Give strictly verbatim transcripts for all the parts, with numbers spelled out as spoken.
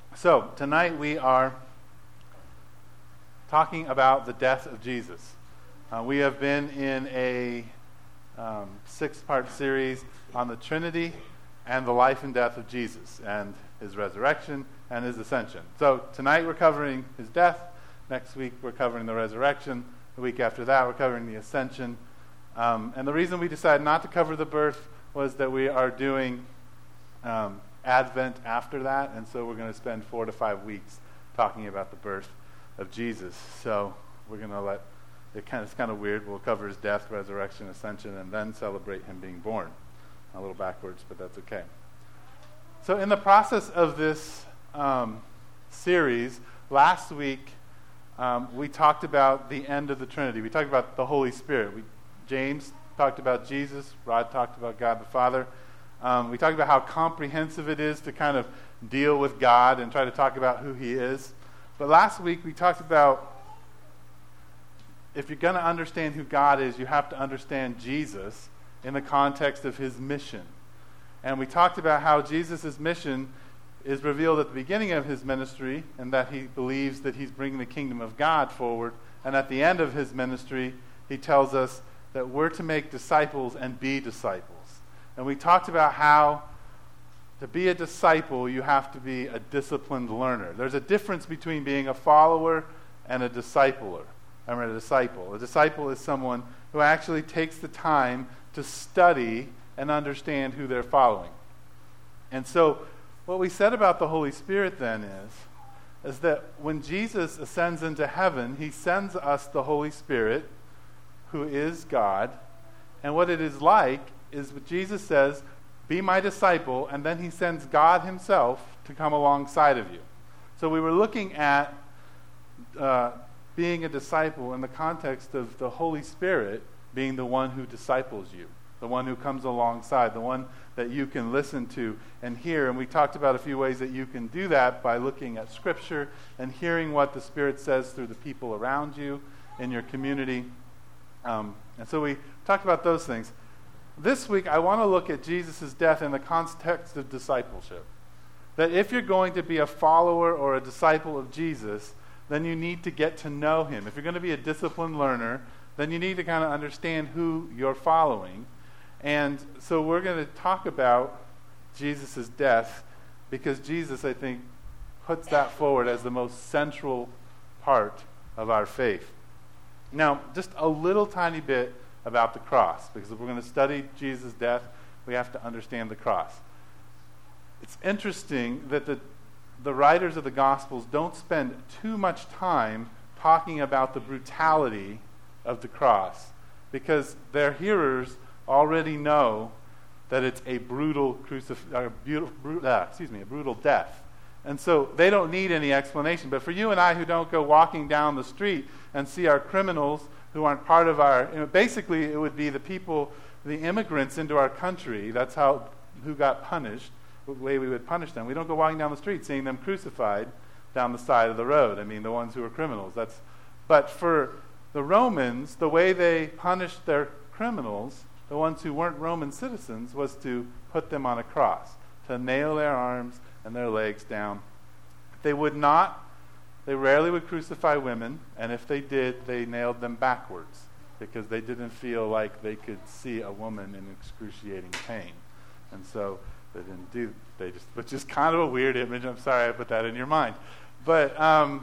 So, tonight we are talking about the death of Jesus. Uh, we have been in a um, six-part series on the Trinity and the life and death of Jesus, and his resurrection and his ascension. So, tonight we're covering his death. Next week we're covering the resurrection. The week after that we're covering the ascension. Um, and the reason we decided not to cover the birth was that we are doing um, Advent after that, and so we're going to spend four to five weeks talking about the birth of Jesus. So we're going to let it kind of, it's kind of weird. We'll cover his death, resurrection, ascension, and then celebrate him being born. A little backwards, but that's okay. So in the process of this um, series, last week um, we talked about the end of the Trinity. We talked about the Holy Spirit. We, James talked about Jesus. Rod talked about God the Father. Um, we talked about how comprehensive it is to kind of deal with God and try to talk about who he is. But last week we talked about if you're going to understand who God is, you have to understand Jesus in the context of his mission. And we talked about how Jesus' mission is revealed at the beginning of his ministry, and that he believes that he's bringing the kingdom of God forward. And at the end of his ministry, he tells us that we're to make disciples and be disciples. And we talked about how to be a disciple, you have to be a disciplined learner. There's a difference between being a follower and a discipler. I mean, a disciple. A disciple is someone who actually takes the time to study and understand who they're following. And so what we said about the Holy Spirit then is, is that when Jesus ascends into heaven, he sends us the Holy Spirit, who is God. And what it is like is what Jesus says, be my disciple, and then he sends God himself to come alongside of you. So we were looking at uh, being a disciple in the context of the Holy Spirit being the one who disciples you, the one who comes alongside, the one that you can listen to and hear. And we talked about a few ways that you can do that by looking at Scripture and hearing what the Spirit says through the people around you in your community. Um, and so we talked about those things. This week, I want to look at Jesus' death in the context of discipleship. That if you're going to be a follower or a disciple of Jesus, then you need to get to know him. If you're going to be a disciplined learner, then you need to kind of understand who you're following. And so we're going to talk about Jesus' death because Jesus, I think, puts that forward as the most central part of our faith. Now, just a little tiny bit about the cross, because if we're going to study Jesus' death, we have to understand the cross. It's interesting that the, the writers of the Gospels don't spend too much time talking about the brutality of the cross, because their hearers already know that it's a brutal crucif- uh, beautiful, bru- uh, excuse me, a brutal death. And so they don't need any explanation. But for you and I who don't go walking down the street and see our criminals who aren't part of our, you know, basically it would be the people, the immigrants into our country, that's how, who got punished, the way we would punish them. We don't go walking down the street seeing them crucified down the side of the road. I mean, the ones who are criminals. That's, but for the Romans, the way they punished their criminals, the ones who weren't Roman citizens, was to put them on a cross, to nail their arms and their legs down. They would not, they rarely would crucify women, and if they did, they nailed them backwards because they didn't feel like they could see a woman in excruciating pain. And so they didn't do, they just, which is kind of a weird image. I'm sorry I put that in your mind. But, um,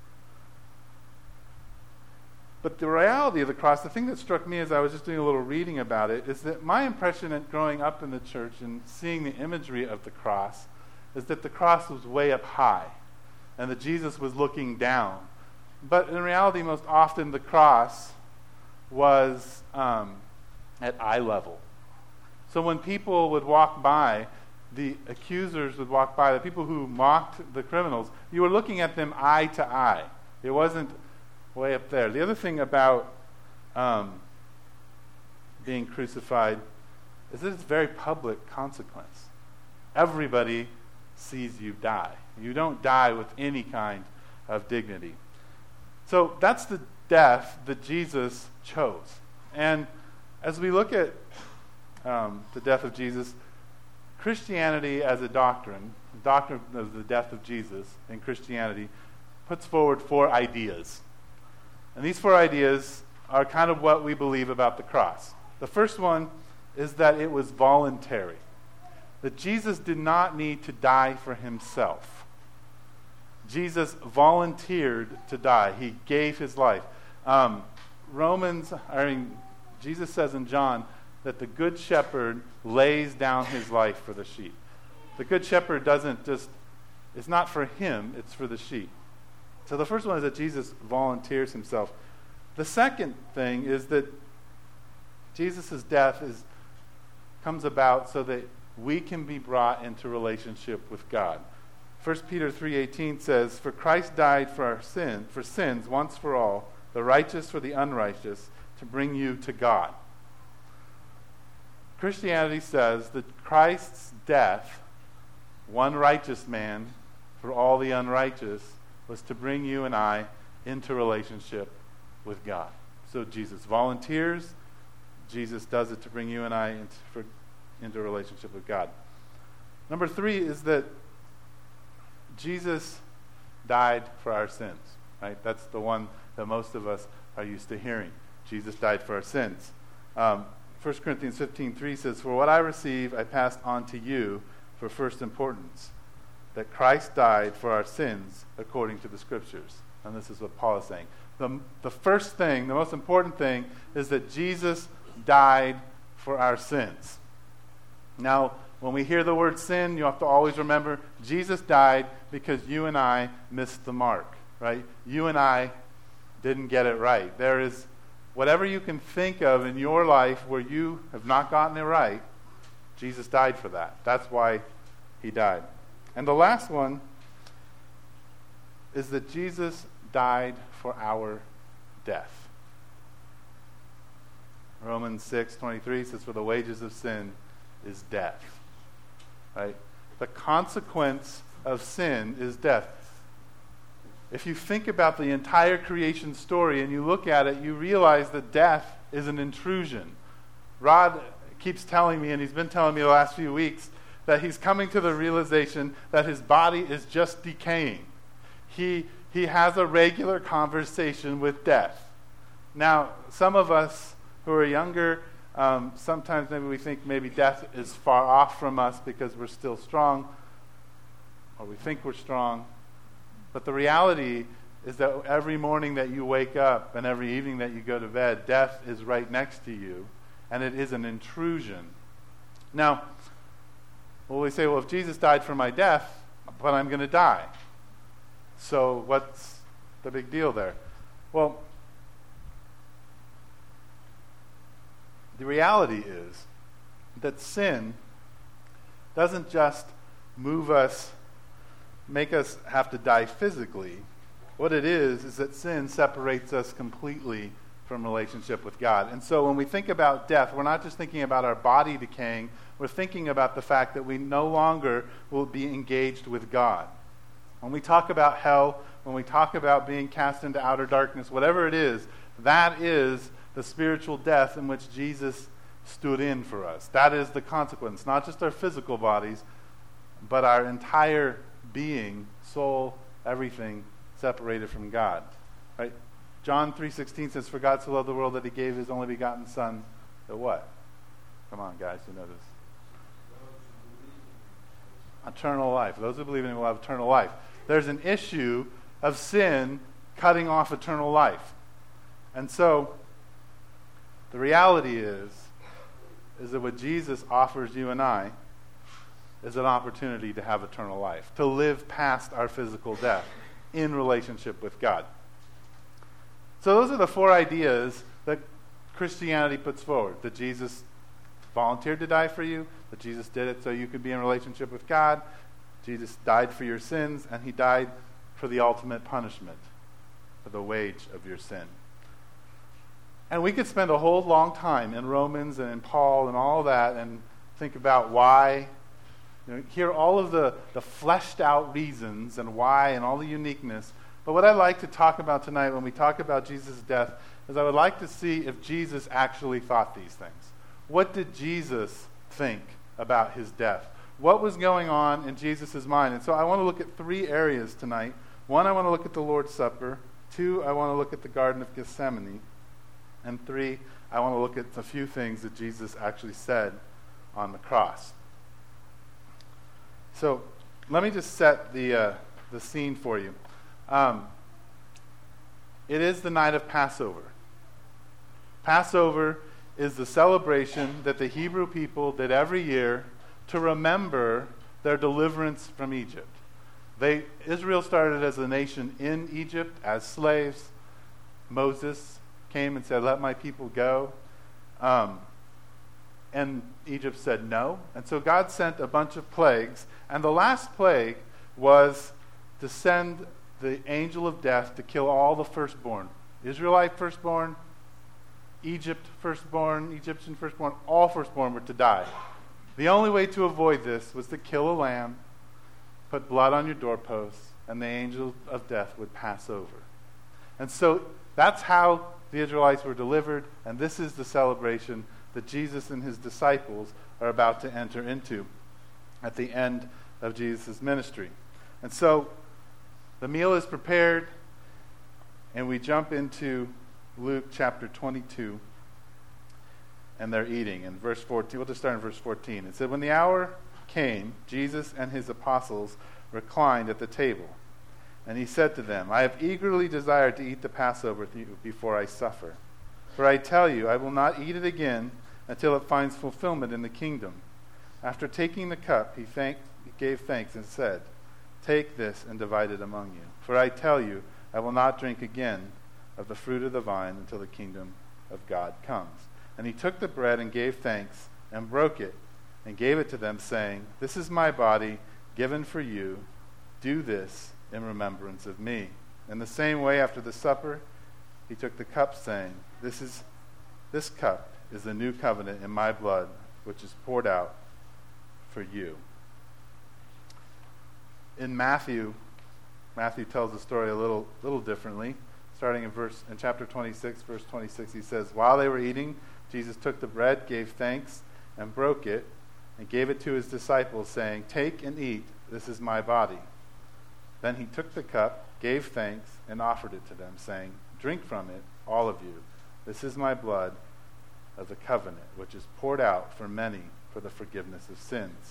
but the reality of the cross, the thing that struck me as I was just doing a little reading about it, is that my impression at growing up in the church and seeing the imagery of the cross is that the cross was way up high and that Jesus was looking down. But in reality, most often the cross was um, at eye level. So when people would walk by, the accusers would walk by, the people who mocked the criminals, you were looking at them eye to eye. It wasn't way up there. The other thing about um, being crucified is that it's a very public consequence. Everybody sees you die. You don't die with any kind of dignity. So that's the death that Jesus chose. And as we look at um, the death of Jesus, Christianity as a doctrine doctrine of the death of Jesus in Christianity puts forward four ideas. And these four ideas are kind of what we believe about the cross. The first one is that it was voluntary, that Jesus did not need to die for himself. Jesus volunteered to die. He gave his life. Um, Romans, I mean, Jesus says in John that the good shepherd lays down his life for the sheep. The good shepherd doesn't just, it's not for him, it's for the sheep. So the first one is that Jesus volunteers himself. The second thing is that Jesus' death is comes about so that we can be brought into relationship with God. First Peter three eighteen says, "For Christ died for our sin, for sins once for all, the righteous for the unrighteous, to bring you to God." Christianity says that Christ's death, one righteous man for all the unrighteous, was to bring you and I into relationship with God. So Jesus volunteers. Jesus does it to bring you and I into, for, into a relationship with God. Number three is that Jesus died for our sins. Right? That's the one that most of us are used to hearing. Jesus died for our sins. Um, First Corinthians fifteen three says, "For what I receive I passed on to you for first importance, that Christ died for our sins according to the Scriptures." And this is what Paul is saying. The, the first thing, the most important thing, is that Jesus died for our sins. Now, when we hear the word sin, you have to always remember Jesus died because you and I missed the mark, right? You and I didn't get it right. There is whatever you can think of in your life where you have not gotten it right, Jesus died for that. That's why he died. And the last one is that Jesus died for our death. Romans six twenty-three says, "For the wages of sin is death." Right? The consequence of sin is death. If you think about the entire creation story and you look at it, you realize that death is an intrusion. Rod keeps telling me, and he's been telling me the last few weeks, that he's coming to the realization that his body is just decaying. He, he has a regular conversation with death. Now, some of us who are younger, um, sometimes maybe we think maybe death is far off from us because we're still strong, or we think we're strong. But the reality is that every morning that you wake up and every evening that you go to bed, death is right next to you, and it is an intrusion. Now, well, we say, well, if Jesus died for my death, but I'm going to die. So what's the big deal there? Well, the reality is that sin doesn't just move us, make us have to die physically. What it is, is that sin separates us completely from relationship with God. And so when we think about death, we're not just thinking about our body decaying, we're thinking about the fact that we no longer will be engaged with God. When we talk about hell, when we talk about being cast into outer darkness, whatever it is, that is the spiritual death in which Jesus stood in for us. That is the consequence, not just our physical bodies, but our entire being, soul, everything separated from God. Right? John three sixteen says, "For God so loved the world that he gave his only begotten Son," that what? Come on, guys, you know this. Eternal life. Those who believe in him will have eternal life. There's an issue of sin cutting off eternal life. And so, the reality is, is that what Jesus offers you and I is an opportunity to have eternal life, to live past our physical death in relationship with God. So those are the four ideas that Christianity puts forward, that Jesus volunteered to die for you, that Jesus did it so you could be in relationship with God, Jesus died for your sins, and he died for the ultimate punishment, for the wage of your sin. And we could spend a whole long time in Romans and in Paul and all that and think about why, you know, hear all of the, the fleshed out reasons and why and all the uniqueness. But what I'd like to talk about tonight when we talk about Jesus' death is I would like to see if Jesus actually thought these things. What did Jesus think about his death? what was going on in Jesus' mind. And so I want to look at three areas tonight. One, I want to look at the Lord's Supper. Two, I want to look at the Garden of Gethsemane. And three, I want to look at a few things that Jesus actually said on the cross. So let me just set the uh, the scene for you. Um, it is the night of Passover. Passover is the celebration that the Hebrew people did every year to remember their deliverance from Egypt. They Israel started as a nation in Egypt as slaves. Moses came and said, "Let my people go." Um, and Egypt said no. And so God sent a bunch of plagues. And the last plague was to send the angel of death to kill all the firstborn. Israelite firstborn, Egypt firstborn, Egyptian firstborn, all firstborn were to die. The only way to avoid this was to kill a lamb, put blood on your doorposts, and the angel of death would pass over. And so that's how the Israelites were delivered, and this is the celebration that Jesus and his disciples are about to enter into at the end of Jesus' ministry. And so the meal is prepared, and we jump into Luke chapter twenty-two, and they're eating. In verse fourteen, we'll just start in verse fourteen. It said, "When the hour came, Jesus and his apostles reclined at the table. And he said to them, 'I have eagerly desired to eat the Passover with you before I suffer. For I tell you, I will not eat it again until it finds fulfillment in the kingdom.' After taking the cup, he, thanked, he gave thanks and said, 'Take this and divide it among you. For I tell you, I will not drink again of the fruit of the vine until the kingdom of God comes.' And he took the bread and gave thanks and broke it and gave it to them, saying, 'This is my body given for you. Do this in remembrance of me.' In the same way, after the supper, he took the cup, saying, 'This is this cup is the new covenant in my blood, which is poured out for you.'" In Matthew, Matthew tells the story a little little differently. Starting in verse in chapter twenty-six, verse twenty-six, he says, "While they were eating, Jesus took the bread, gave thanks, and broke it, and gave it to his disciples, saying, 'Take and eat, this is my body.' Then he took the cup, gave thanks, and offered it to them, saying, 'Drink from it, all of you. This is my blood of the covenant, which is poured out for many for the forgiveness of sins.'"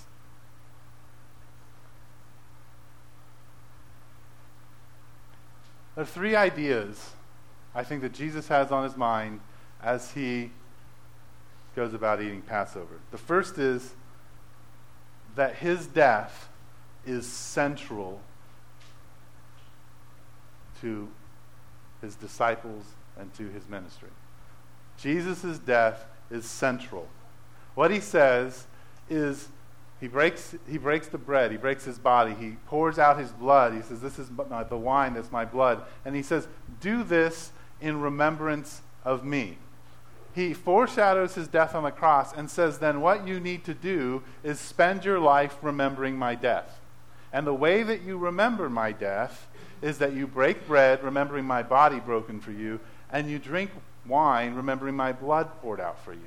There are three ideas I think that Jesus has on his mind as he goes about eating Passover. The first is that his death is central to his disciples and to his ministry. Jesus' death is central. What he says is he breaks he breaks the bread, he breaks his body, he pours out his blood. He says, "This is the wine that's my blood." And he says, "Do this in remembrance of me." He foreshadows his death on the cross and says, then what you need to do is spend your life remembering my death. And the way that you remember my death is that you break bread, remembering my body broken for you, and you drink wine, remembering my blood poured out for you.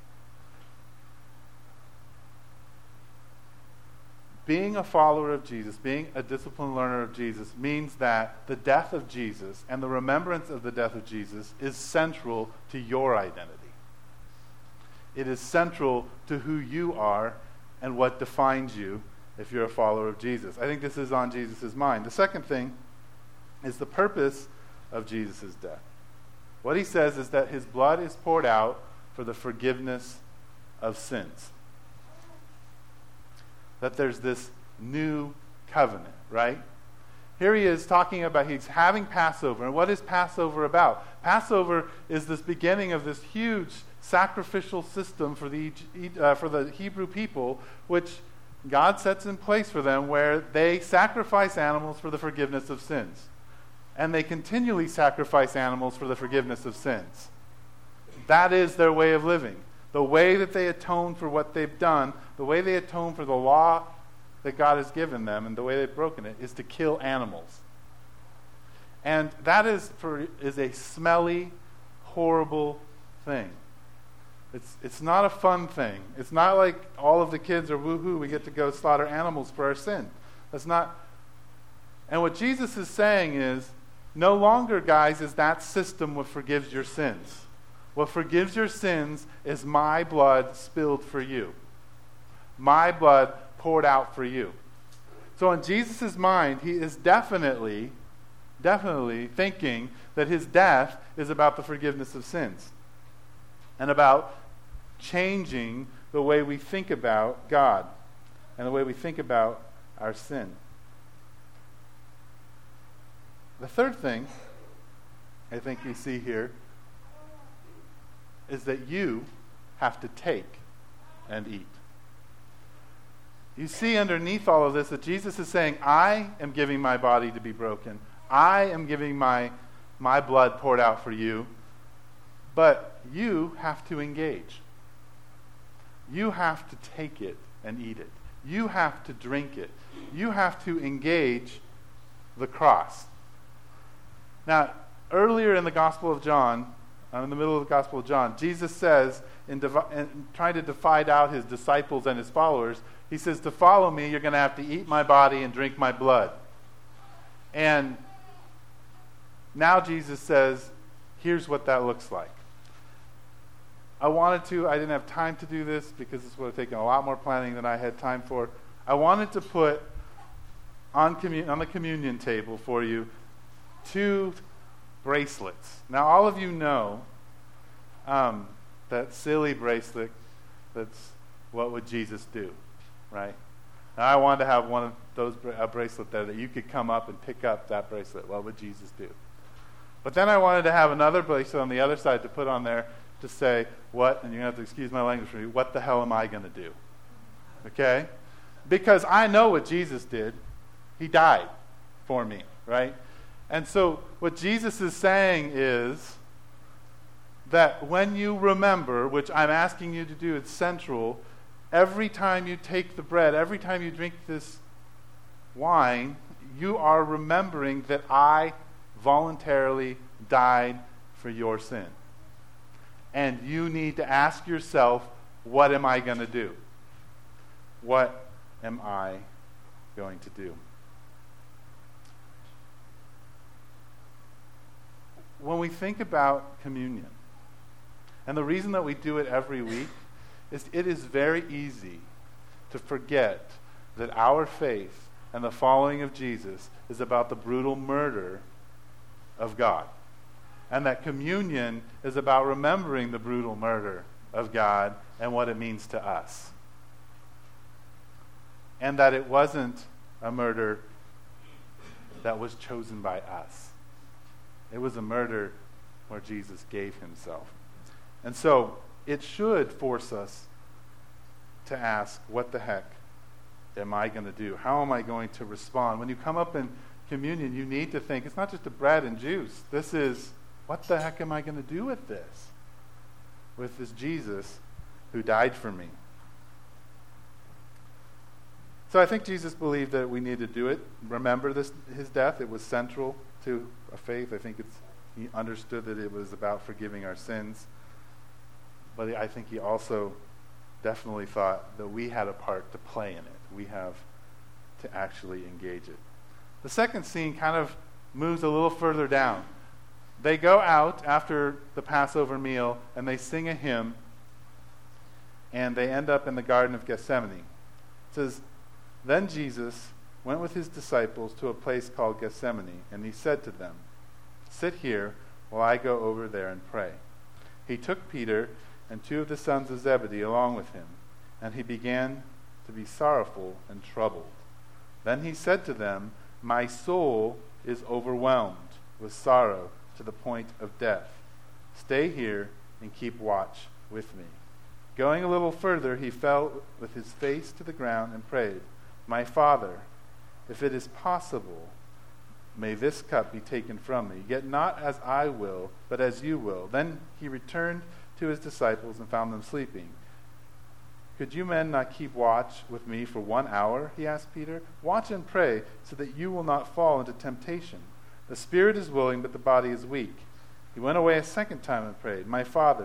Being a follower of Jesus, being a disciplined learner of Jesus, means that the death of Jesus and the remembrance of the death of Jesus is central to your identity. It is central to who you are and what defines you if you're a follower of Jesus. I think this is on Jesus' mind. The second thing is the purpose of Jesus' death. What he says is that his blood is poured out for the forgiveness of sins. That there's this new covenant, right? Here he is talking about, he's having Passover. And what is Passover about? Passover is this beginning of this huge sacrificial system for the, uh, for the Hebrew people, which God sets in place for them, where they sacrifice animals for the forgiveness of sins. And they continually sacrifice animals for the forgiveness of sins. That is their way of living. The way that they atone for what they've done, the way they atone for the law that God has given them, and the way they've broken it, is to kill animals. And that is for is a smelly, horrible thing. It's, it's not a fun thing. It's not like all of the kids are woohoo, we get to go slaughter animals for our sin. That's not. And what Jesus is saying is, no longer, guys, is that system what forgives your sins. What forgives your sins is my blood spilled for you. My blood poured out for you. So in Jesus' mind, he is definitely, definitely thinking that his death is about the forgiveness of sins and about changing the way we think about God and the way we think about our sin. The third thing I think you see here is that you have to take and eat. You see underneath all of this that Jesus is saying, I am giving my body to be broken. I am giving my, my blood poured out for you. But you have to engage. You have to take it and eat it. You have to drink it. You have to engage the cross. Now, earlier in the Gospel of John, uh, in the middle of the Gospel of John, Jesus says, in, divi- in trying to divide out his disciples and his followers, he says, to follow me, you're going to have to eat my body and drink my blood. And now Jesus says, here's what that looks like. I wanted to, I didn't have time to do this because this would have taken a lot more planning than I had time for. I wanted to put on, commun- on the communion table for you two bracelets. Now, all of you know um, that silly bracelet that's what would Jesus do, right? Now, I wanted to have one of those, a bracelet there that you could come up and pick up that bracelet. What would Jesus do? But then I wanted to have another bracelet on the other side to put on there to say, what, and you're going to have to excuse my language for me, what the hell am I going to do? Okay? Because I know what Jesus did. He died for me, right? And so what Jesus is saying is that when you remember, which I'm asking you to do, it's central, every time you take the bread, every time you drink this wine, you are remembering that I voluntarily died for your sin. And you need to ask yourself, what am I going to do? What am I going to do? When we think about communion, and the reason that we do it every week is it is very easy to forget that our faith and the following of Jesus is about the brutal murder of God. And that communion is about remembering the brutal murder of God and what it means to us. And that it wasn't a murder that was chosen by us. It was a murder where Jesus gave himself. And so it should force us to ask, what the heck am I going to do? How am I going to respond? When you come up in communion, you need to think, it's not just the bread and juice. This is, what the heck am I going to do with this? With this Jesus who died for me. So I think Jesus believed that we need to do it. Remember this, his death. It was central to a faith. I think it's he understood that it was about forgiving our sins. But I think he also definitely thought that we had a part to play in it. We have to actually engage it. The second scene kind of moves a little further down. They go out after the Passover meal and they sing a hymn, and they end up in the Garden of Gethsemane. It says, then Jesus went with his disciples to a place called Gethsemane, and he said to them, sit here while I go over there and pray. He took Peter and two of the sons of Zebedee along with him, and he began to be sorrowful and troubled. Then he said to them, my soul is overwhelmed with sorrow to the point of death. Stay here and keep watch with me. Going a little further, he fell with his face to the ground and prayed, my Father, if it is possible, may this cup be taken from me. Yet not as I will, but as you will. Then he returned to his disciples and found them sleeping. Could you men not keep watch with me for one hour? He asked Peter. Watch and pray so that you will not fall into temptation. The spirit is willing, but the body is weak. He went away a second time and prayed, my Father,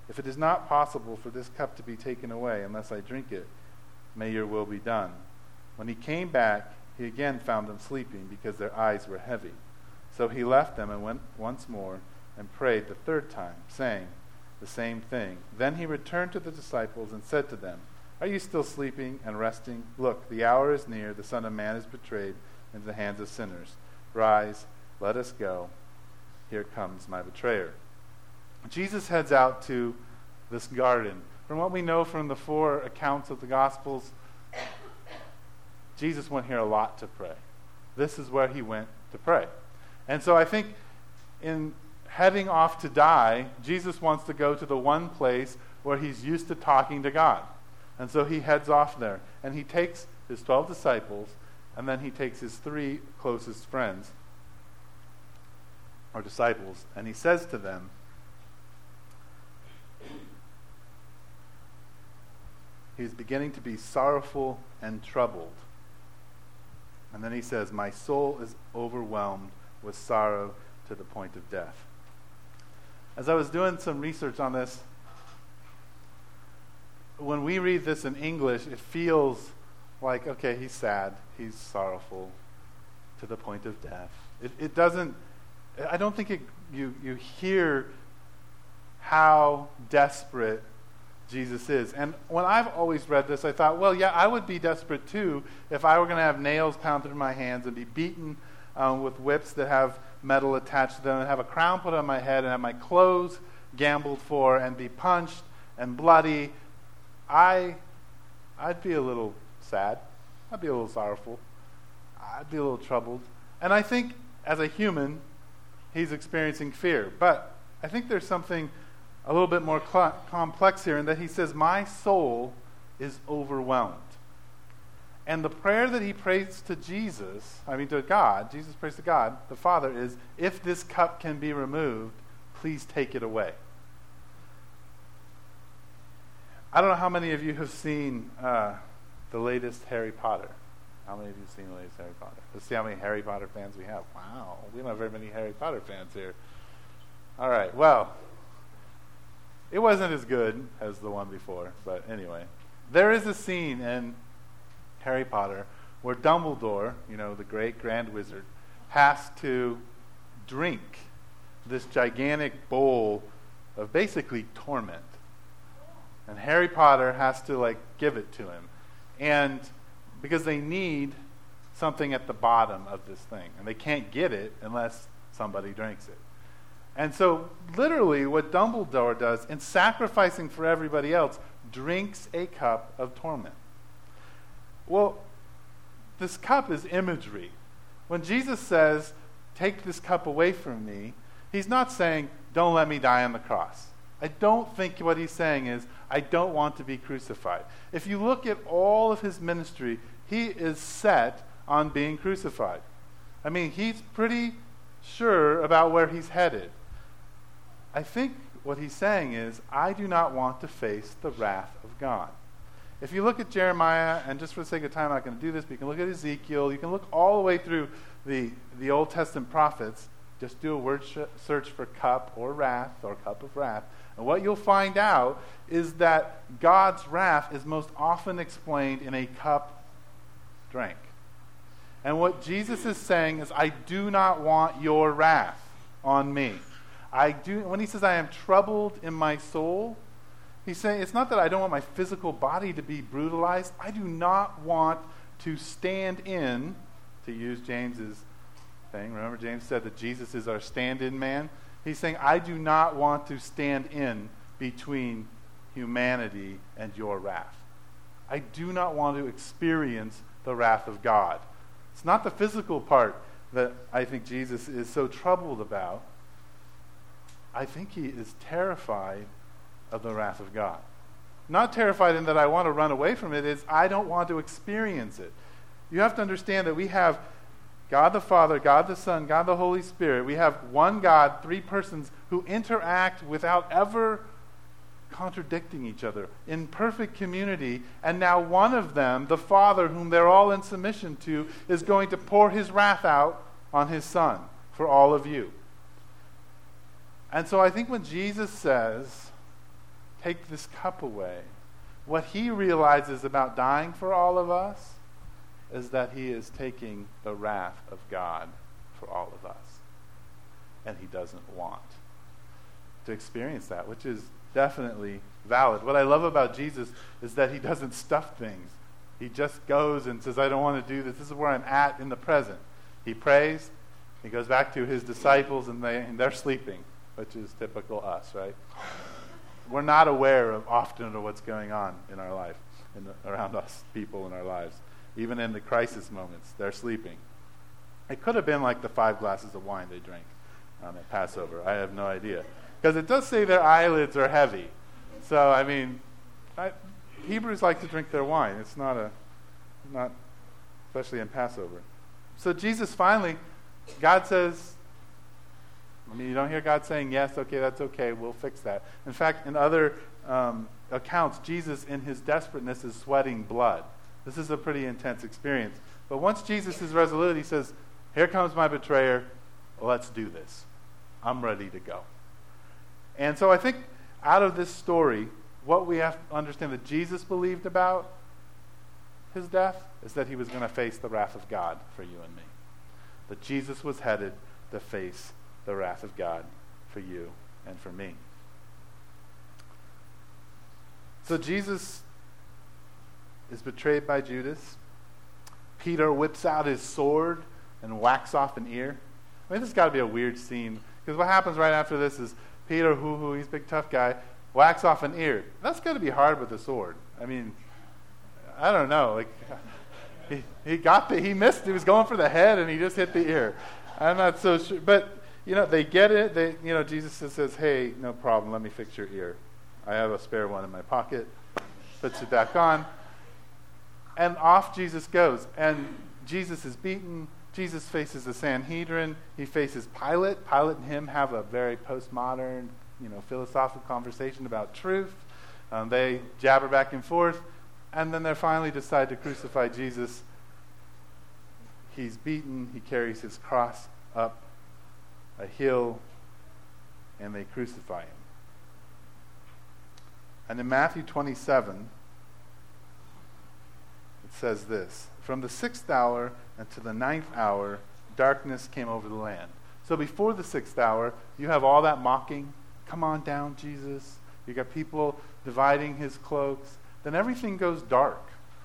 If it is not possible for this cup to be taken away unless I drink it, may your will be done." When he came back, he again found them sleeping because their eyes were heavy. So he left them and went once more and prayed the third time, saying the same thing. Then he returned to the disciples and said to them, "Are you still sleeping and resting? Look, the hour is near. The Son of Man is betrayed into the hands of sinners. Rise, let us go. Here comes my betrayer." Jesus heads out to this garden. From what we know from the four accounts of the Gospels, Jesus went here a lot to pray. This is where he went to pray. And so I think in heading off to die, Jesus wants to go to the one place where he's used to talking to God. And so he heads off there. And he takes his twelve disciples, and then he takes his three closest friends, or disciples, and he says to them, he's beginning to be sorrowful and troubled. And then he says, "My soul is overwhelmed with sorrow to the point of death." As I was doing some research on this, when we read this in English, it feels like, okay, he's sad, he's sorrowful to the point of death. It, it doesn't, I don't think it, you, you hear how desperate Jesus is. And when I've always read this, I thought, well, yeah, I would be desperate too if I were going to have nails pounded in my hands and be beaten um, with whips that have metal attached to them and have a crown put on my head and have my clothes gambled for and be punched and bloody. I, I'd be a little sad. I'd be a little sorrowful. I'd be a little troubled. And I think as a human, he's experiencing fear. But I think there's something a little bit more cl- complex here in that he says, "My soul is overwhelmed." And the prayer that he prays to Jesus, I mean to God, Jesus prays to God, the Father, is, "If this cup can be removed, please take it away." I don't know how many of you have seen uh, the latest Harry Potter. How many of you have seen the latest Harry Potter? Let's see how many Harry Potter fans we have. Wow, we don't have very many Harry Potter fans here. All right, well, it wasn't as good as the one before, but anyway. There is a scene in Harry Potter where Dumbledore, you know, the great grand wizard, has to drink this gigantic bowl of basically torment. And Harry Potter has to, like, give it to him. And because they need something at the bottom of this thing. And they can't get it unless somebody drinks it. And so, literally, what Dumbledore does, in sacrificing for everybody else, drinks a cup of torment. Well, this cup is imagery. When Jesus says, "Take this cup away from me," he's not saying, "Don't let me die on the cross." I don't think what he's saying is, "I don't want to be crucified." If you look at all of his ministry, he is set on being crucified. I mean, he's pretty sure about where he's headed. I think what he's saying is, I do not want to face the wrath of God. If you look at Jeremiah, and just for the sake of time, I'm not going to do this, but you can look at Ezekiel, you can look all the way through the, the Old Testament prophets, just do a word sh- search for cup or wrath, or cup of wrath, and what you'll find out is that God's wrath is most often explained in a cup drank. And what Jesus is saying is, I do not want your wrath on me. I do. When he says, I am troubled in my soul, he's saying it's not that I don't want my physical body to be brutalized. I do not want to stand in, to use James's thing. Remember, James said that Jesus is our stand-in man. He's saying, I do not want to stand in between humanity and your wrath. I do not want to experience the wrath of God. It's not the physical part that I think Jesus is so troubled about. I think he is terrified of the wrath of God. Not terrified in that I want to run away from it, is I don't want to experience it. You have to understand that we have God the Father, God the Son, God the Holy Spirit. We have one God, three persons who interact without ever contradicting each other in perfect community. And now one of them, the Father, whom they're all in submission to, is going to pour his wrath out on his Son for all of you. And so I think when Jesus says, take this cup away, what he realizes about dying for all of us is that he is taking the wrath of God for all of us. And he doesn't want to experience that, which is definitely valid. What I love about Jesus is that he doesn't stuff things. He just goes and says, I don't want to do this. This is where I'm at in the present. He prays. He goes back to his disciples, and, they, and they're sleeping, which is typical us, right? We're not aware of often of what's going on in our life, in the, around us, people in our lives. Even in the crisis moments, they're sleeping. It could have been like the five glasses of wine they drank um, at Passover. I have no idea. Because it does say their eyelids are heavy. So, I mean, I, Hebrews like to drink their wine. It's not a, not, especially in Passover. So Jesus finally, God says, I mean, you don't hear God saying, yes, okay, that's okay, we'll fix that. In fact, in other um, accounts, Jesus, in his desperateness, is sweating blood. This is a pretty intense experience. But once Jesus is resolute, he says, here comes my betrayer, let's do this. I'm ready to go. And so I think out of this story, what we have to understand that Jesus believed about his death is that he was going to face the wrath of God for you and me. That Jesus was headed to face the wrath of God for you and for me. So Jesus is betrayed by Judas. Peter whips out his sword and whacks off an ear. I mean, this has got to be a weird scene, because what happens right after this is Peter, hoo hoo, he's a big tough guy, whacks off an ear. That's got to be hard with a sword. I mean, I don't know. Like, he he got the he missed. He was going for the head, and he just hit the ear. I'm not so sure, but you know, they get it. They, you know, Jesus says, "Hey, no problem. Let me fix your ear. I have a spare one in my pocket." Puts it back on, and off Jesus goes. And Jesus is beaten. Jesus faces the Sanhedrin. He faces Pilate. Pilate and him have a very postmodern, you know, philosophical conversation about truth. Um, they jabber back and forth, and then they finally decide to crucify Jesus. He's beaten. He carries his cross up a hill, and they crucify him. And in Matthew twenty-seven, it says this: from the sixth hour until the ninth hour, darkness came over the land. So before the sixth hour, you have all that mocking. Come on down, Jesus. You got people dividing his cloaks. Then everything goes dark.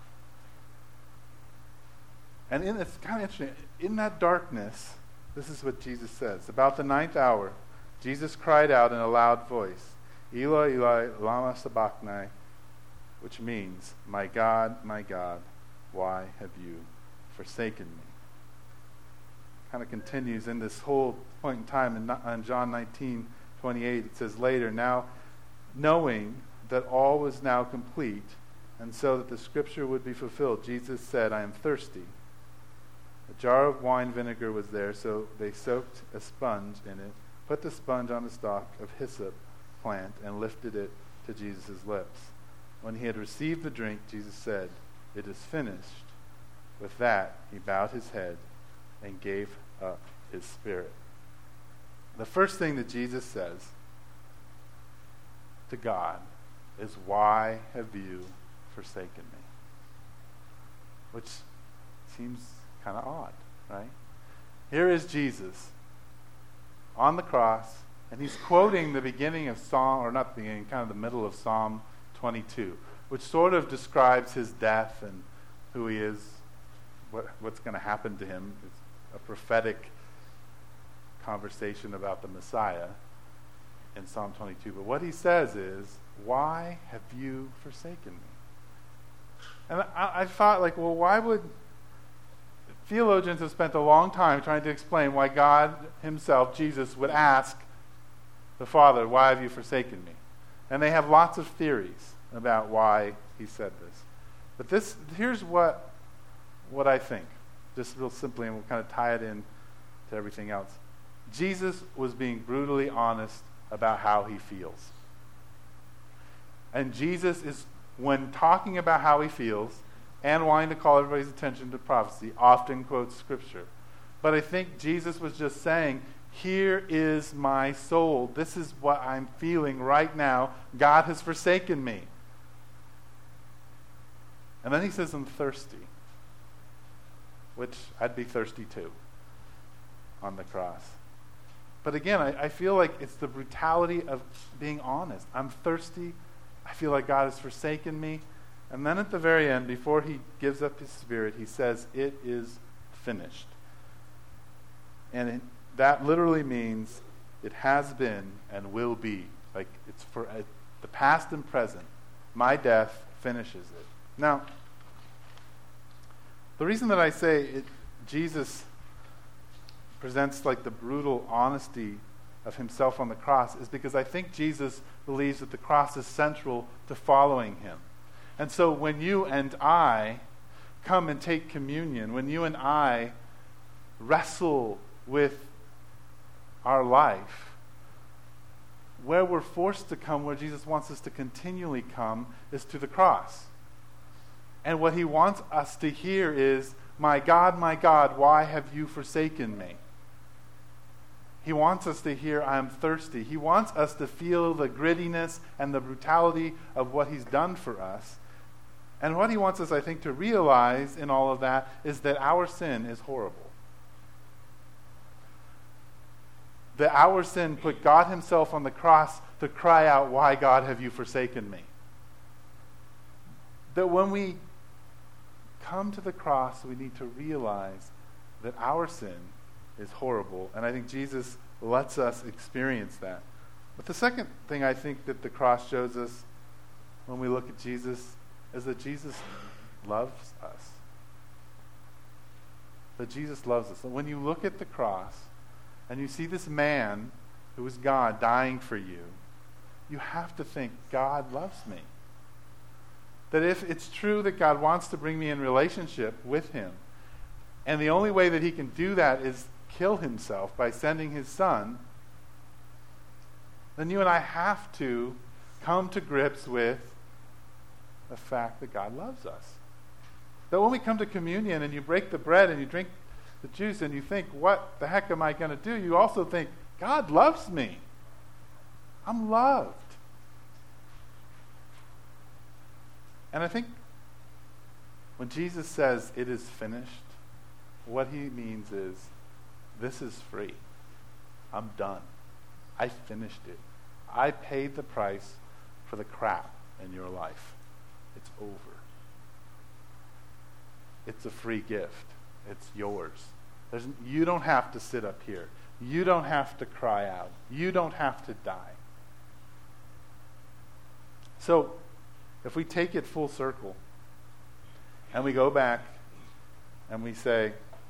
And in, it's kind of interesting. In that darkness, this is what Jesus says. About the ninth hour, Jesus cried out in a loud voice, Eloi, Eloi, lama sabachthani, which means, my God, my God, why have you forsaken me? Kind of continues in this whole point in time in, in John nineteen twenty-eight. It says later, now knowing that all was now complete, and so that the scripture would be fulfilled, Jesus said, I am thirsty. A jar of wine vinegar was there, so they soaked a sponge in it, put the sponge on the stalk of hyssop plant, and lifted it to Jesus' lips. When he had received the drink, Jesus said, it is finished. With that, he bowed his head and gave up his spirit. The first thing that Jesus says to God is, why have you forsaken me? Which seems kind of odd, right? Here is Jesus on the cross, and he's quoting the beginning of Psalm, or not the beginning, kind of the middle of Psalm twenty-two, which sort of describes his death and who he is, what, what's going to happen to him. It's a prophetic conversation about the Messiah in Psalm twenty-two. But what he says is, why have you forsaken me? And I, I thought, like, well, why would... Theologians have spent a long time trying to explain why God himself, Jesus, would ask the Father, why have you forsaken me? And they have lots of theories about why he said this. But this, here's what, what I think, just real simply, and we'll kind of tie it in to everything else. Jesus was being brutally honest about how he feels. And Jesus is, when talking about how he feels and wanting to call everybody's attention to prophecy, often quotes scripture. But I think Jesus was just saying, here is my soul. This is what I'm feeling right now. God has forsaken me. And then he says, I'm thirsty. Which I'd be thirsty too on the cross. But again, I, I feel like it's the brutality of being honest. I'm thirsty. I feel like God has forsaken me. And then at the very end, before he gives up his spirit, he says, it is finished. And it, that literally means it has been and will be. Like it's for uh, the past and present. My death finishes it. Now, the reason that I say it, Jesus presents like the brutal honesty of himself on the cross is because I think Jesus believes that the cross is central to following him. And so when you and I come and take communion, when you and I wrestle with our life, where we're forced to come, where Jesus wants us to continually come, is to the cross. And what he wants us to hear is, my God, my God, why have you forsaken me? He wants us to hear, I am thirsty. He wants us to feel the grittiness and the brutality of what he's done for us. And what he wants us, I think, to realize in all of that is that our sin is horrible. That our sin put God himself on the cross to cry out, why, God, have you forsaken me? That when we come to the cross, we need to realize that our sin is horrible. And I think Jesus lets us experience that. But the second thing I think that the cross shows us when we look at Jesus is that Jesus loves us. That Jesus loves us. And when you look at the cross and you see this man who is God dying for you, you have to think, God loves me. That if it's true that God wants to bring me in relationship with him, and the only way that he can do that is kill himself by sending his son, then you and I have to come to grips with the fact that God loves us. That when we come to communion and you break the bread and you drink the juice and you think, what the heck am I going to do? You also think, God loves me. I'm loved. And I think when Jesus says it is finished, what he means is, this is free. I'm done. I finished it. I paid the price for the crap in your life. It's over. It's a free gift. It's yours. There's, you don't have to sit up here. You don't have to cry out. You don't have to die. So, if we take it full circle, and we go back, and we say,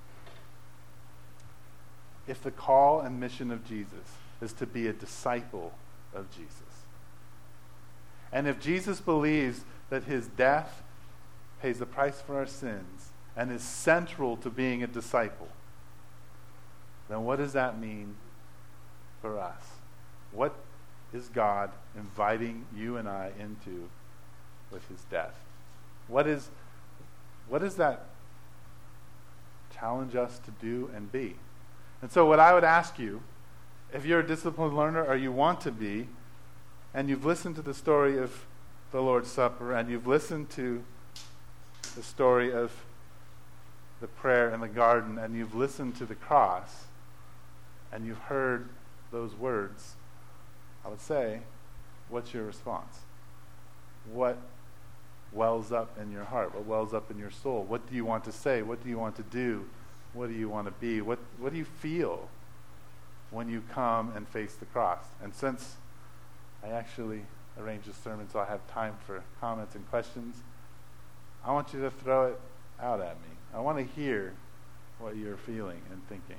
if the call and mission of Jesus is to be a disciple of Jesus, and if Jesus believes that his death pays the price for our sins and is central to being a disciple, then what does that mean for us? What is God inviting you and I into with his death? What is what does that challenge us to do and be? And so what I would ask you, if you're a disciplined learner or you want to be, and you've listened to the story of the Lord's Supper, and you've listened to the story of the prayer in the garden, and you've listened to the cross, and you've heard those words, I would say, what's your response? What wells up in your heart? What wells up in your soul? What do you want to say? What do you want to do? What do you want to be? What what do you feel when you come and face the cross? And since I actually arranged this sermon so I have time for comments and questions, I want you to throw it out at me. I want to hear what you're feeling and thinking.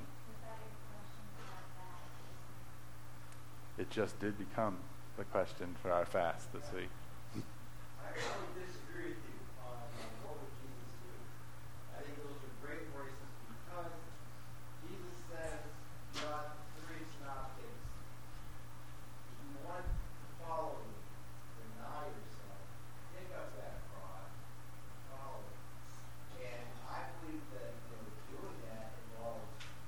It just did become the question for our fast this week. I would disagree with you on um, what would Jesus do. I think those are great voices because Jesus says, John three synoptics, if you want to follow me, deny yourself, pick up that cross, follow me. And I believe that you know, doing that involves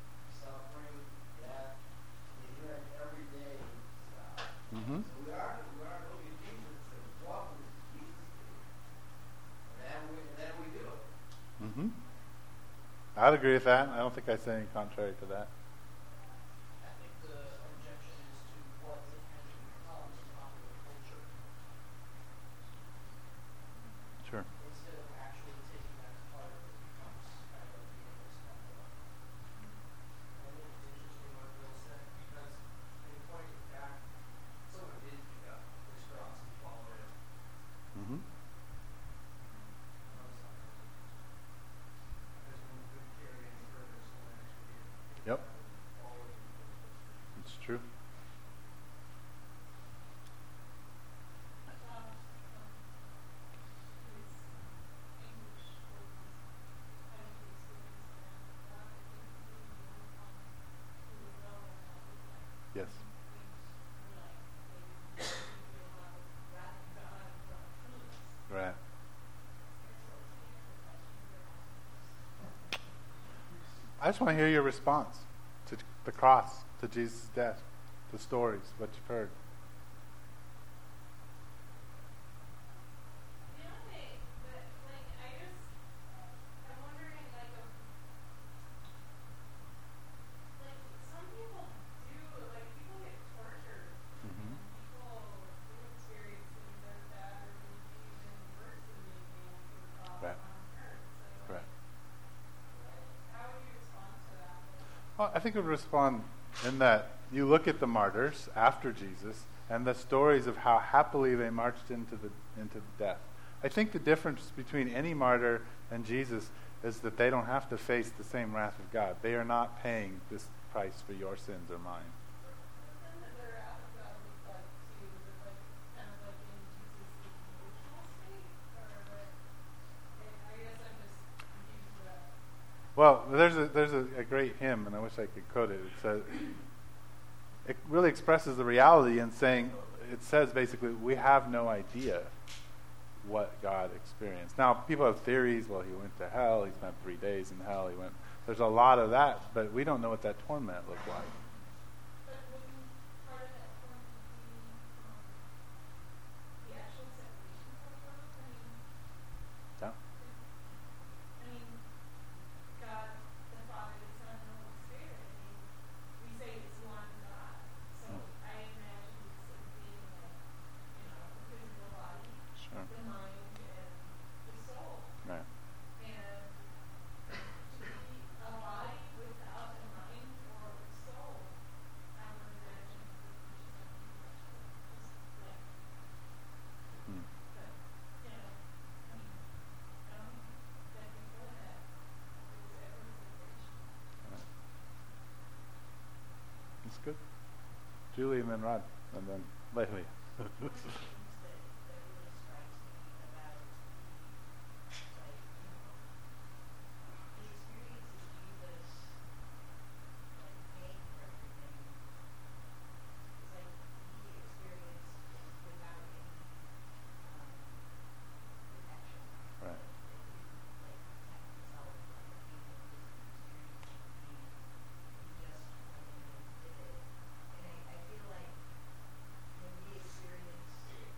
I'd agree with that. I don't think I say anything contrary to that. I think the objection is to what it has become in popular culture. Sure. Instead of actually taking that to heart, it becomes kind of a meaningless formula. I think it's interesting what Bill said, because in point of fact, someone did pick up his cross and follow him. Mm-hmm. Because when you couldn't carry any further, someone actually did pick Yep. up and follow him. It's true. Yes. Right. I just want to hear your response to the cross, to Jesus' death, the stories, what you've heard. The only thing that, like, I just, I'm wondering, like, um, like, some people do, like, people get tortured, Mm-hmm. and people do experience things as bad or maybe even worse than being nailed to the cross Right. on earth. So, Right. like, how would you respond to that? Well, I think it would respond in that you look at the martyrs after Jesus and the stories of how happily they marched into the into the death. I think the difference between any martyr and Jesus is that they don't have to face the same wrath of God. They are not paying this price for your sins or mine. But then the wrath of God looked like too, was it like kind of like in Jesus' emotional state? Or like, I I guess I'm just confused with that. Well, there's a there's a, a great hymn, and I wish I could quote it. It says it really expresses the reality in saying, it says basically, we have no idea what God experienced. Now, people have theories. Well, he went to hell. He spent three days in hell. He went. There's a lot of that, but we don't know what that torment looked like. But wouldn't part of that point be um, the actual separation from God? I mean, Yeah. I mean, God, the Father, the Son, and the Holy Spirit. I mean, we say it's one God. So I imagine it's like being like, you know, the physical body, Sure. the mind, and the soul. Right. And to be a body without a mind or a soul, I would imagine would be just unnatural. Just like, Hmm. but, you know, I mean, I don't think that before that there was ever a separation. Right. That's good. Julie and then Rod, and then Lehi. One of the things that, that really strikes me about the, like, you know, the experiences Jesus, like, paying for everything, is like he experienced without any um, protection. Right. Like, he didn't, like, protect himself from the people who was experiencing pain. He just went in and did it. And I, I feel like when we experience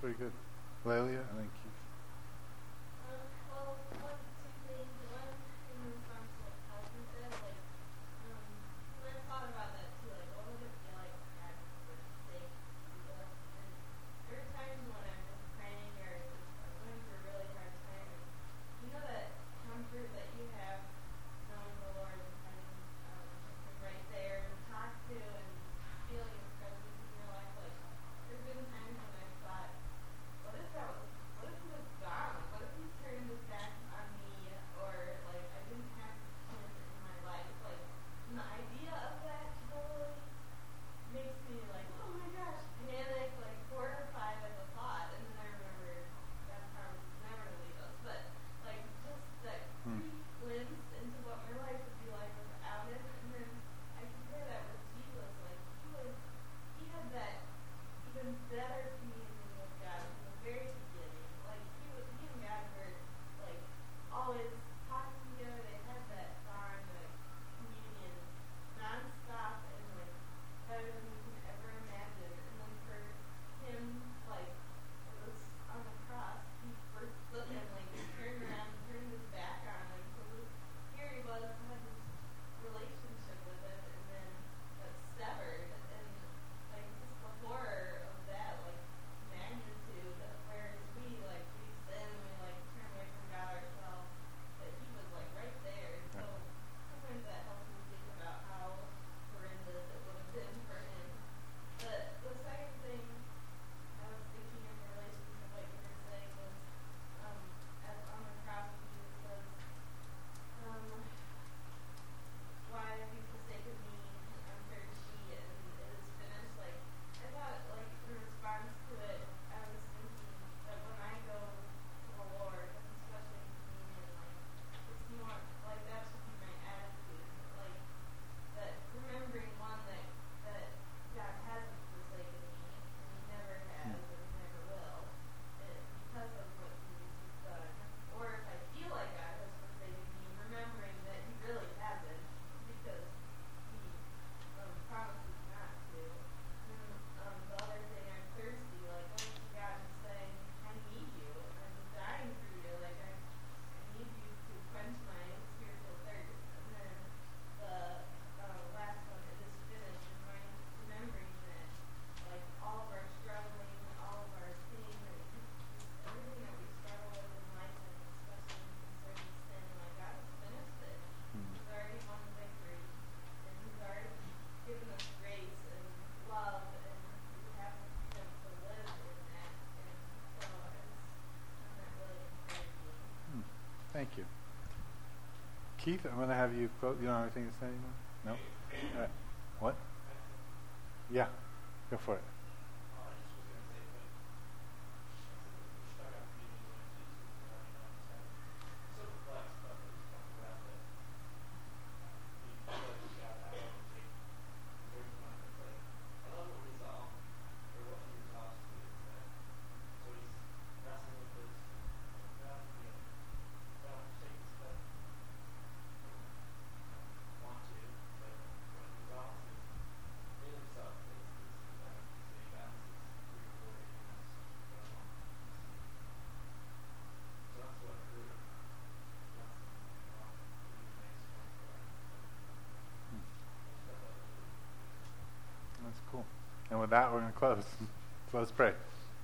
very good. Lelia, and then Keith. Um, well, one, two things. One, in response to what Calvin said, like, um, when I thought about that too, like, what would it be like if God would forsake Jesus? And there are times when I'm just praying or just I'm going through a really hard time, and you know that comfort that you have knowing the Lord and having um, Him right there to talk to and feeling His presence in your life. Like, there's been times when I've thought, what if that was, what if he was gone? Like, what if he turned his back on me, or like I didn't have him in my life? Like, and the idea of that totally makes me like, oh my gosh, panic, like horrified at the thought. And then I remember God promised never to leave us, but like just that Hmm. brief glimpse into what my life would be like without him. And then I compare that with Jesus. Like he was, he had that even better communion with God from the very beginning. Like he was, he and God were like always talking together. They had that bond, like communion, nonstop, and like better than we can ever imagine. And then for him, like it was on the cross, he forsook him, like he turned around, and turned his back on him. So this, here he was, had this relationship with him, and then that's severed. And like just the horror of that, like magnitude, whereas we like we sin, we like turn away from God ourselves, but he was like right there. And so sometimes that helps me think about how horrendous it would have been for him. But the second thing I was thinking in relation to what you were saying was, um, as on the cross Jesus says, um, why have you forsaken me? I'm third she, and it is finished. Like, I thought, like, in response to it, I was thinking that when I go to the Lord, especially in communion, like, it's more, like, that should be my attitude. Like, that remembering, one, that, that God hasn't forsaken me, and He never has, and He never will, it, because of what Jesus has done. Or if I feel like God has forsaken me, remembering that He really hasn't, because He um, promises not to. And um, the other thing, I'm thirsty, like going to God and saying, I need you, and I'm dying for you, like I, I need you to quench my spiritual thirst. And then the uh, last one, it is finished, remind, remembering that like all of our struggling, all of our pain, and just everything that we struggle with in life, and especially concerning sin, like God has finished it. He's already won the victory, and He's already given us grace and love, and we have the freedom to live in that. And so I just found that really encouraging. Hmm. Thank you. Keith, I'm going to have you quote. You don't have anything to say anymore? No? All right. What? Yeah. Go for it. Uh, I just was going to say, but we start out reading when Jesus was running on his head. So perplexed about what he's talking about that he feels like God has to take words in mind. It's like, I love what resolve, or what he resolves to is that. So he's wrestling with this, God, you know, God forsake us, but want to, but what he resolves is in himself is this is that. So he balances three or four demons going on. So that's what really, that's um, really makes one for us. Stuff like that. That's cool. And with that, we're going to close. So let's pray.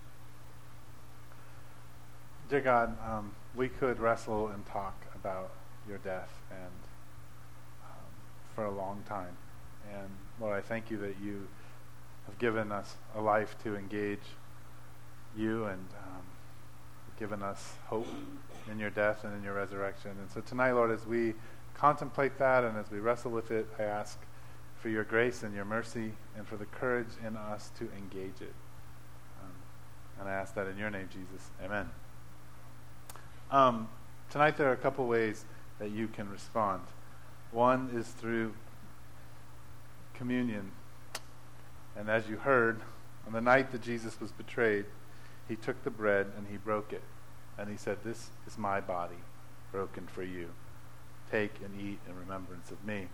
Dear God, um, we could wrestle and talk about your death and um, for a long time. And Lord, I thank you that you have given us a life to engage you, and um, given us hope in your death and in your resurrection. And so tonight, Lord, as we contemplate that and as we wrestle with it, I ask for your grace and your mercy and for the courage in us to engage it. Um, and I ask that in your name, Jesus. Amen. Um, tonight there are a couple ways that you can respond. One is through communion. And as you heard, on the night that Jesus was betrayed, he took the bread and he broke it. And he said, "This is my body broken for you. Take and eat in remembrance of me."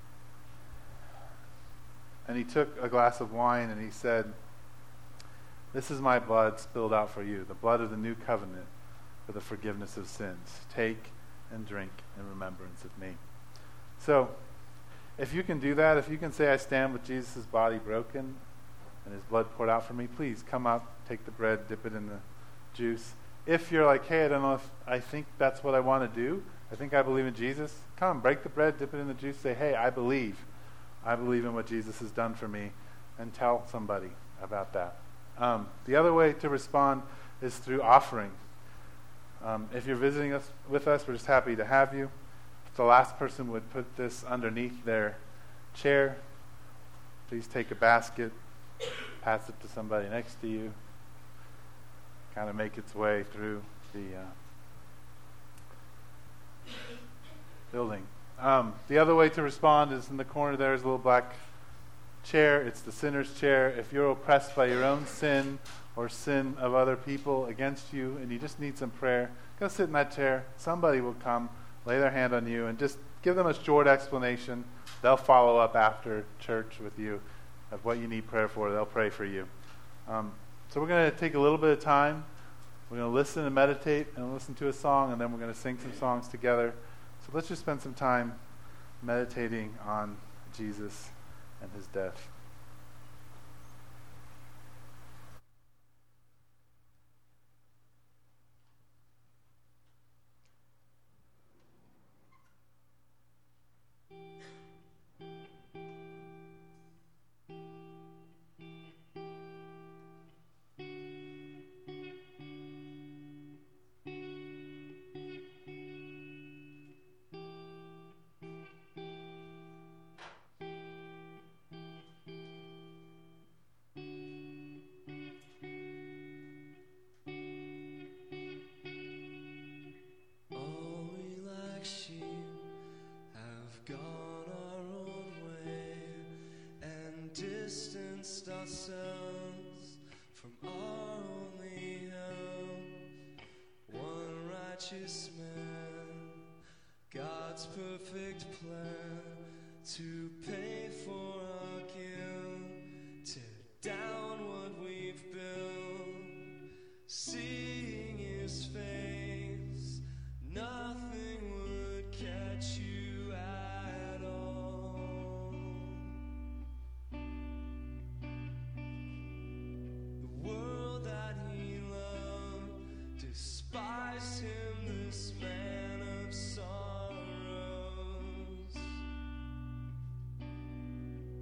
And he took a glass of wine and he said, This is my blood spilled out for you, the blood of the new covenant for the forgiveness of sins. Take and drink in remembrance of me. So, if you can do that, if you can say, I stand with Jesus' body broken and his blood poured out for me, please come up, take the bread, dip it in the juice. If you're like, hey, I don't know if I think that's what I want to do, I think I believe in Jesus, come, break the bread, dip it in the juice, say, hey, I believe. I believe in what Jesus has done for me, and tell somebody about that. Um, the other way to respond is through offering. Um, if you're visiting us with us, we're just happy to have you. If the last person would put this underneath their chair, please take a basket, pass it to somebody next to you, kind of make its way through the uh, building. Um, the other way to respond is in the corner there is a little black chair. It's the sinner's chair. If you're oppressed by your own sin or sin of other people against you and you just need some prayer, go sit in that chair. Somebody will come, lay their hand on you, and just give them a short explanation. They'll follow up after church with you of what you need prayer for. They'll pray for you. Um, so we're going to take a little bit of time. We're going to listen and meditate and listen to a song, and then we're going to sing some songs together. So let's just spend some time meditating on Jesus and his death. Distanced ourselves from our only help. One righteous man, God's perfect plan to pay for our guilt. Tear down what we've built, seeing his face, nothing would catch you at all. Despised him, this man of sorrows.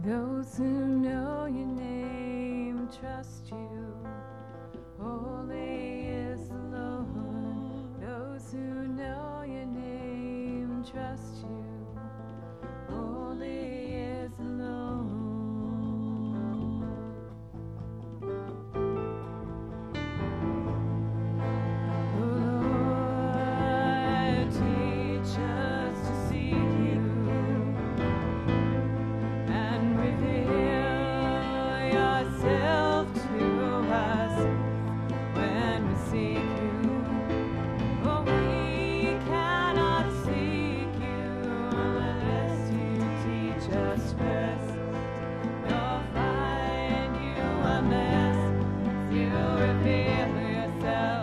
Those who know your name trust you. Holy is the Lord. Those who know your name trust you. Holy is the Lord. Lord, teach us to seek you and reveal yourself to us when we seek you. For we cannot seek you unless you teach us first. Nor find you unless you reveal yourself.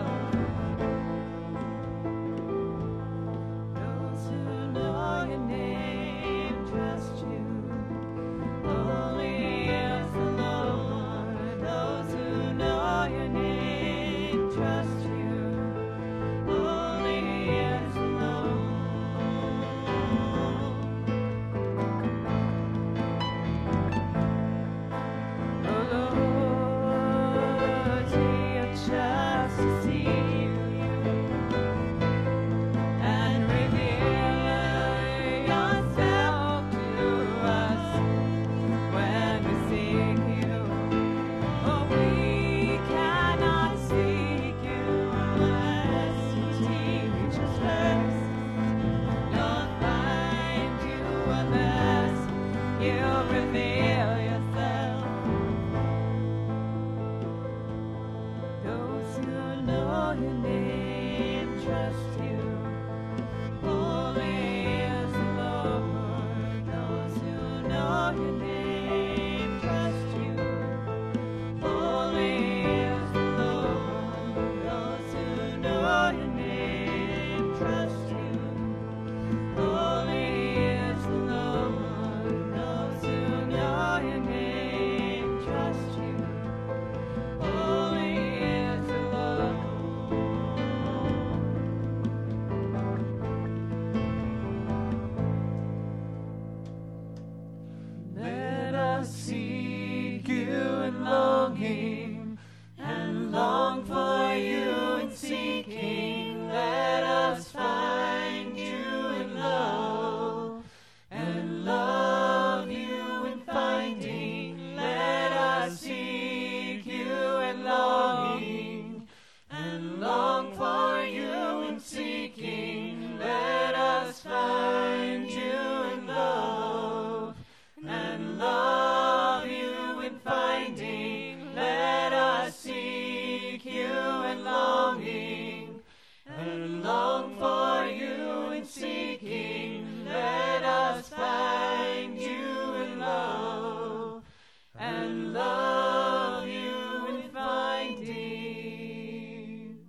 Those who know your name trust you. Holy is the Lord. Those who know your name trust you. Holy is the Lord. Oh Lord, teach us to see you and reveal yourself to us when we seek you. For we cannot seek you unless you teach us first. Nor find you unless you reveal yourself. Those who know your name trust you. Holy is the Lord. Those who know your name trust you. Holy is the Lord. Those who know your name trust you. Holy is the Lord. Those who know your name trust you. Holy is the Lord. Let us seek you in longing, and long for you in seeking. Let us find you in love, and love you in finding. Let us seek you in longing, and long for you in seeking. Let us find you in love, and love you in finding. Let us seek you in longing, and long for you in seeking. Let us find you in love, and love you in finding.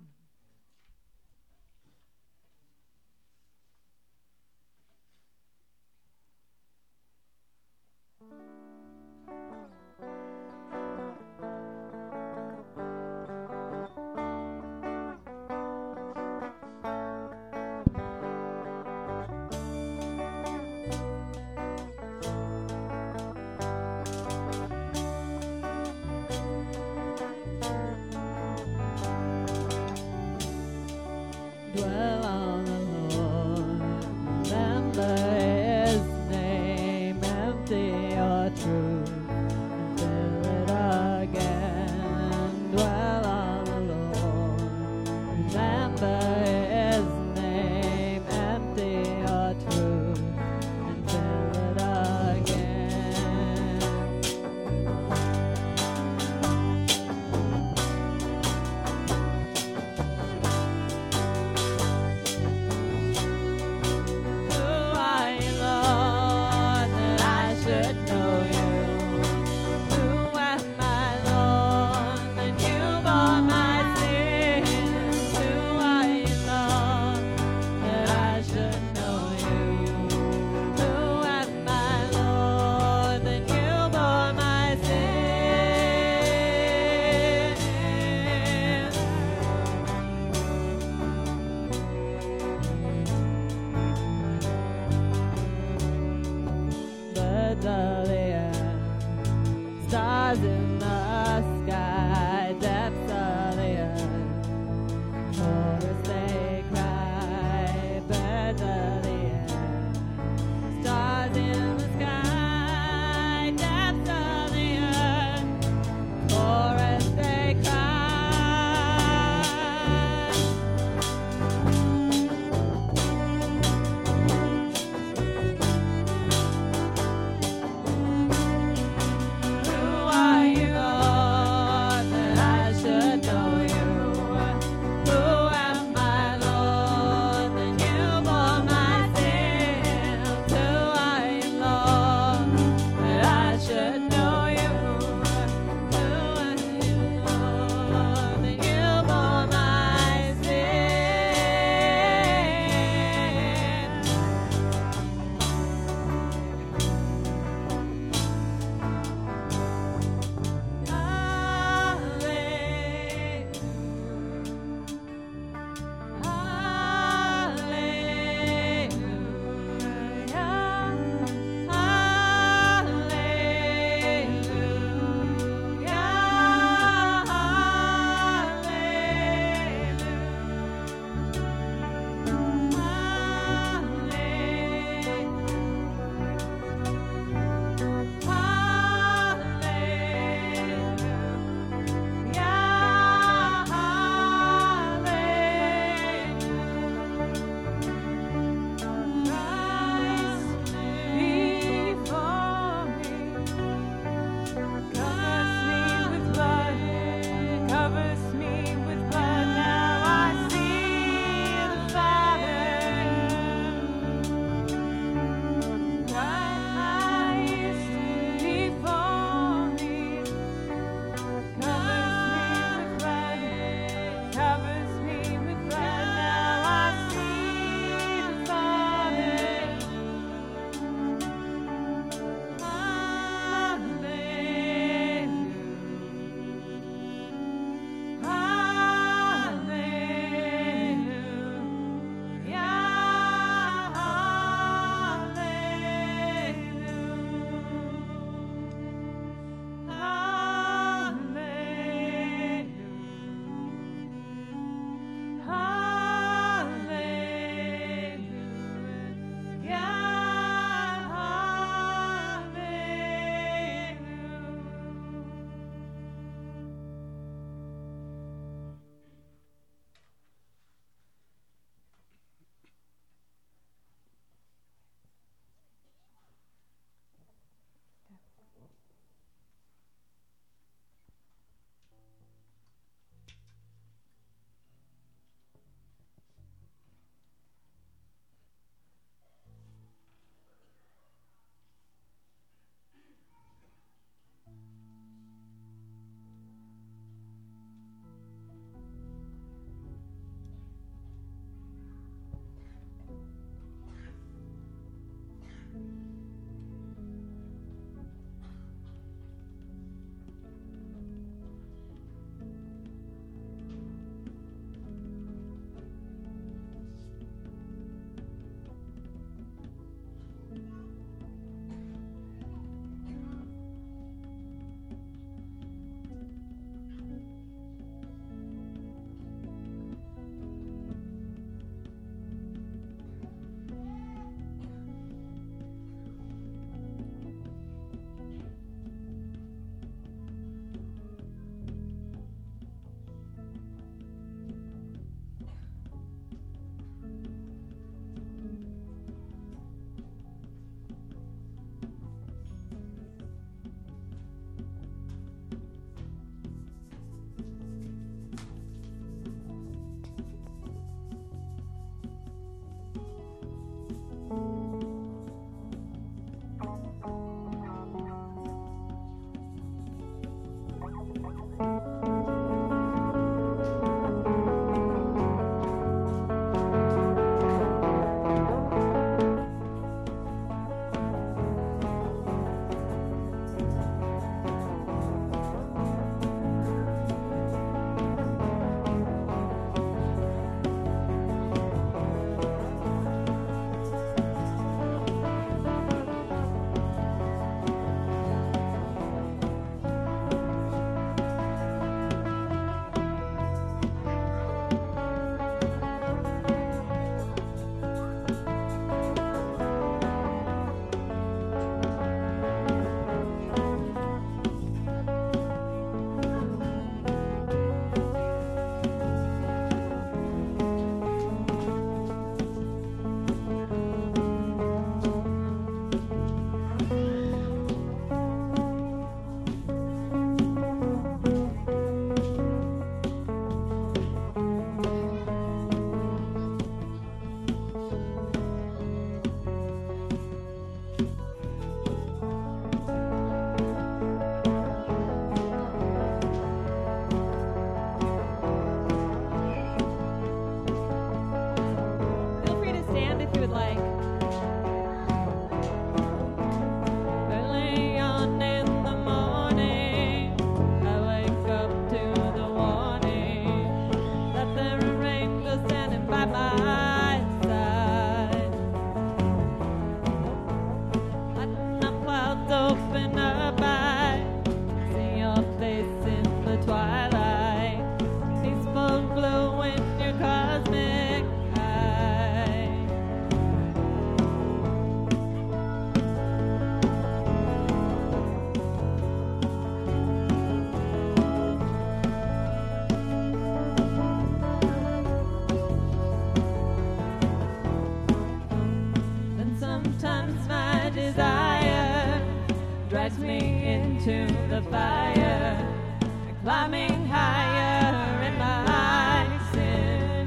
into the fire, climbing higher in my sin.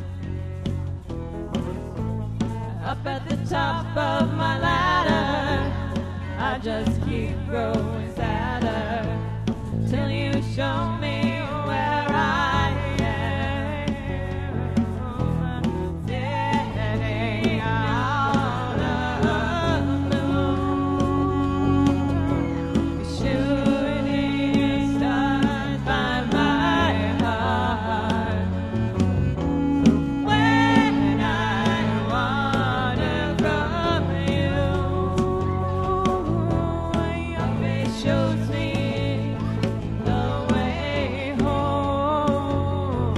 Up at the top of my ladder, I just keep growing sadder till you show me where I am. Sitting out of the moon, shooting stars by my heart. When I wander from you, your face shows me the way home.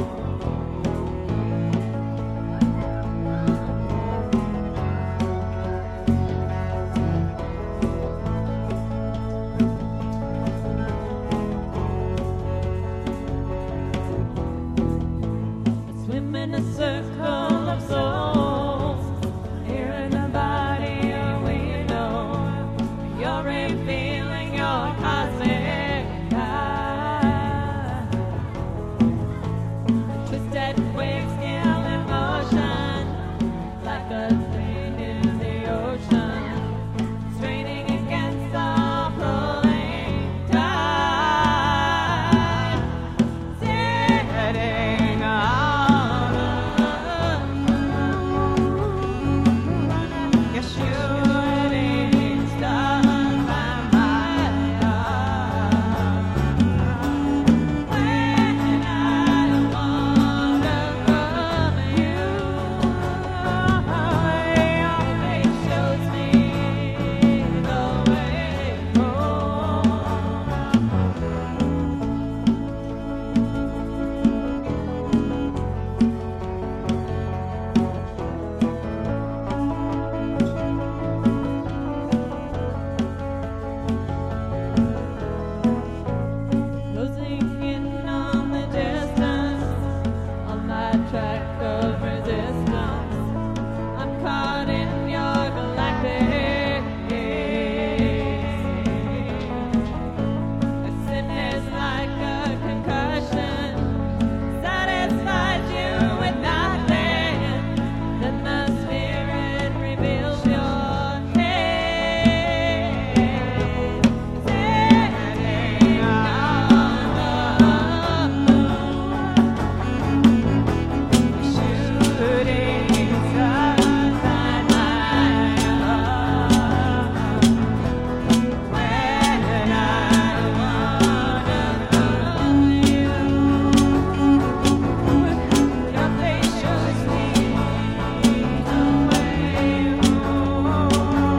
Swim in a circle of souls, here in a body we know. You're revealing your cosmic path. Twisted quick scale emotion, like a strain in the ocean, straining against the pulling tide. Sitting out of the moon, you're shooting stars by my heart. When I wander from you, your face shows me the way home. Closing in on the distance, on my track of resistance, I'm caught in your galactic gaze. A sin is like a concussion, satisfies you with nothing. Then the spirit reveals your case. Sitting on the moon, shooting stars by my heart. When I wander from you, your face shows me the way home.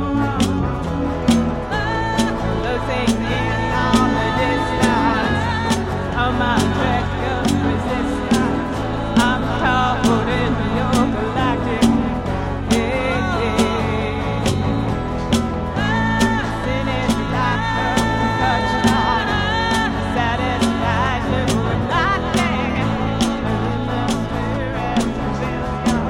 Losing in on the distance of my trek of resistance, I'm caught in your galactic gaze. Sin is like a concussion, satisfies you with nothing. And the spirit reveals your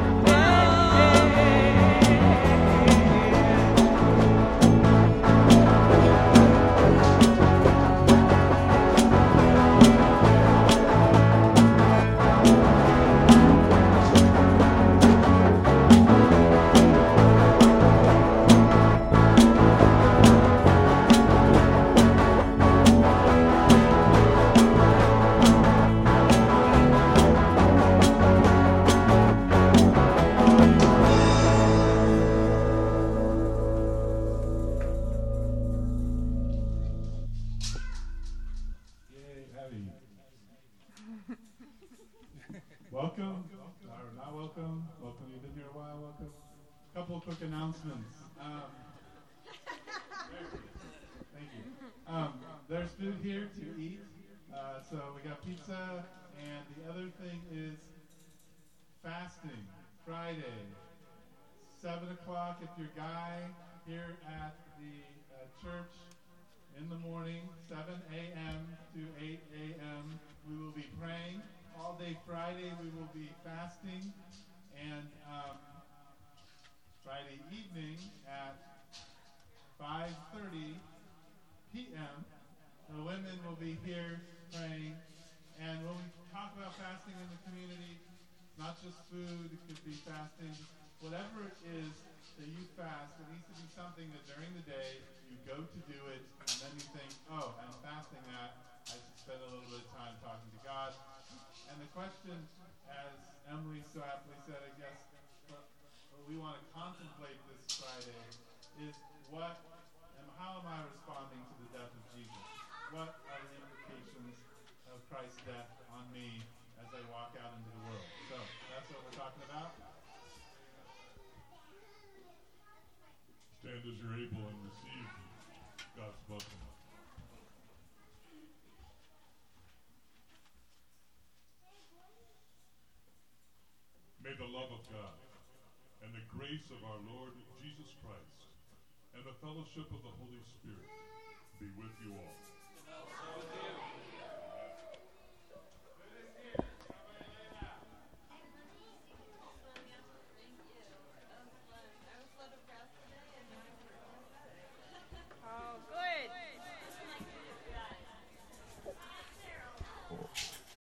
Yay, Abby. Welcome, or not welcome. Welcome, you've been here a while. Welcome. Couple of quick announcements. Um, there it is. Thank you. Um, there's food here to eat. Uh, so we got pizza, and the other thing is fasting Friday, seven o'clock. If you're Guy here at the uh, church in the morning, seven a.m. to eight a.m. We will be praying. All day Friday we will be fasting. And um, Friday evening at five thirty p m, the women will be here praying. And when we talk about fasting in the community, it's not just food, it could be fasting. Whatever it is that you fast, it needs to be something that during the day you go to do it, and then you think, oh, I'm fasting that. I should spend a little bit of time talking to God. And the question, as Emily so aptly said, I guess, what we want to contemplate this Friday is what and how am I responding to the death of Jesus? What are the implications of Christ's death on me as I walk out into the world? So that's what we're talking about. Stand as you're able and receive God's blessing. May the love of God and the grace of our Lord Jesus Christ and the fellowship of the Holy Spirit be with you all.